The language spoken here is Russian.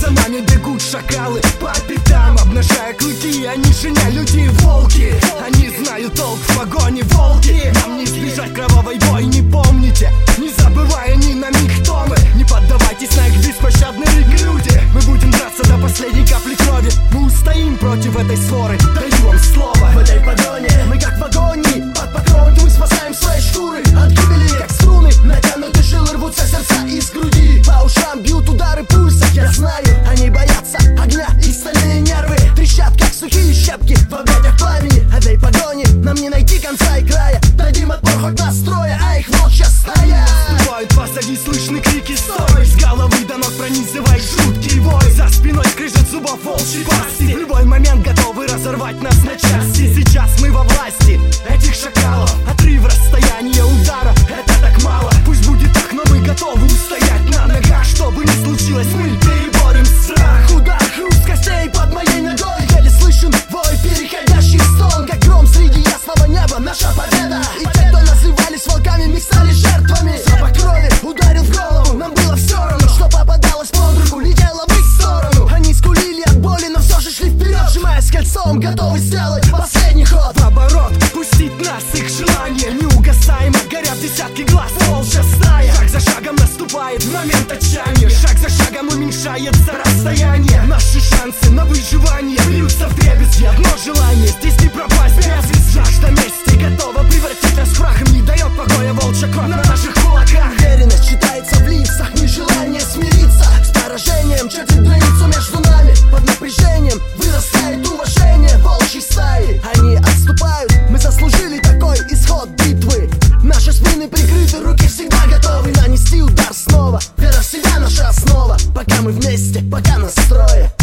За нами бегут шакалы по пятам, обнажая клыки. Они же не люди, волки. Они знают толк в погоне, волки. Нам не избежать кровавой бойни, помните, не забывая ни на миг, кто мы. Не поддавайтесь на их беспощадный рик, люди. Мы будем драться до последней капли крови. Мы устоим против этой своры, даю вам слово. В этой погоне мы как в агонии, под покровом мы спасаем свои шкуры от гибели, как струны. Натянуты жилы, рвутся сердца из груди. По ушам бьют удары пульса. Я знаю, они боятся огня, их стальные нервы трещат, как сухие щепки в объятиях пламени. Этой погони нам не найти конца и края. Дадим отпор хоть настроя, а их волчья стая. Наступают позади, слышны крики «Стой!» С головы до ног пронизывает жуткий вой. За спиной скрежет зубов волчьей пасти. В любой момент готовы разорвать нас на части. Сейчас мы во власти этих шакалов. Отрыв расстояния удара, это так мало. Пусть будет так, но мы готовы устоять на ногах. Что бы ни случилось, мы переборем страх. Удар, хруст костей под моей ногой. Еле слышен вой, переходящий в стон, как гром среди ясного неба. Наша победа. И те, кто назывались волками, мы стали жертвами. Запах крови ударил в голову. Нам было все равно, что попадалось под руку, летело в их сторону. Они скулили от боли, но все же шли вперед, сжимаясь кольцом, готовы сделать последний ход. В оборот пустить нас их желание. Неугасаемо горят десятки глаз, волчья стая. Шаг за шагом наступает момент отчаяния. Шаг за шагом уменьшается расстояние. Наши шансы на выживание бьются вдребезги. Одно желание, здесь не пропасть без вести. Жажда мести готова превратить нас в прах. Им не дает покоя волчья кровь на наших кулаках. Уверенность читается в лицах, нежелание смириться с поражением чертит границу между нами. Под напряжением вырастает уважение волчьей стаи. Они отступают, мы заслужили такой исход битвы. Наши спины прикрыты, руки всегда готовы нанести удар снова. Вера в себя наша основа, пока мы вместе, пока нас трое.